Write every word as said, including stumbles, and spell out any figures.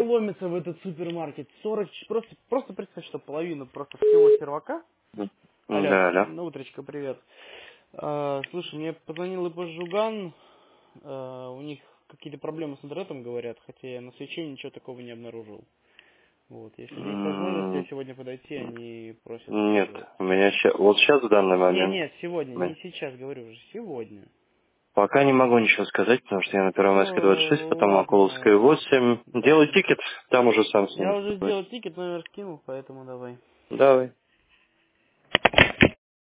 ломятся в этот супермаркет. сорок, просто, просто представь, что половину просто всего сервака. Алло, Да, да. ну, утречка, привет. А, слушай, мне позвонил Ипожуган, а, у них какие-то проблемы с интернетом, говорят, хотя я на свече ничего такого не обнаружил. Вот, если есть возможность я М, сегодня подойти, они просят Нет, связываться. у меня ща- вот сейчас в данный Не, момент нет, сегодня, мы- не сейчас, говорю уже, сегодня. пока не могу ничего сказать, потому что я на Первомайской двадцать шесть, Ну, потом Акуловская ладно, восемь. Делай да. тикет, там уже сам с Я ним уже разберусь. сделал тикет, номер скинул, поэтому давай. Давай.